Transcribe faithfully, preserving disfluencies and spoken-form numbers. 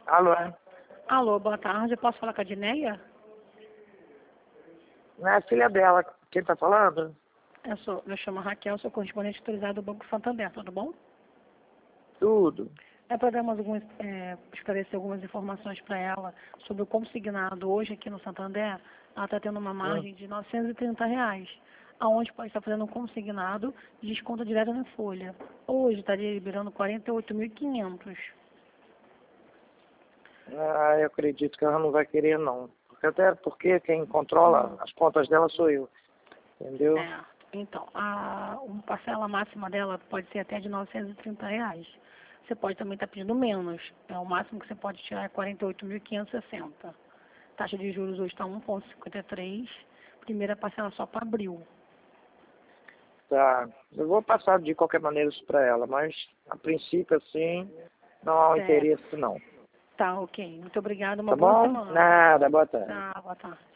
Alô? Alô, boa tarde. Posso falar com a Dineia? Não é a filha dela. Quem tá falando? Eu sou, eu chamo Raquel, sou correspondente autorizado do Banco Santander, tudo bom? Tudo. É para dar mais algumas, é, esclarecer algumas informações para ela sobre o consignado hoje aqui no Santander. Ela está tendo uma margem Hum. de novecentos e trinta reais, aonde pode estar fazendo um consignado de desconto direto na folha. Hoje estaria liberando quarenta e oito mil e quinhentos. Ah, eu acredito que ela não vai querer, não. Porque até porque quem controla as contas dela sou eu. Entendeu? É, então, a, a parcela máxima dela pode ser até de novecentos e trinta reais. Você pode também estar pedindo menos. É, o máximo que você pode tirar é quarenta e oito mil quinhentos e sessenta. Taxa de juros hoje está um vírgula cinquenta e três. Primeira parcela só para abril. Tá. Eu vou passar de qualquer maneira isso pra ela, mas a princípio, assim, não há um Certo. interesse, não. Tá, ok. Muito obrigada. Uma Tá boa bom? semana. Nada, boa tarde. Tá, boa tarde.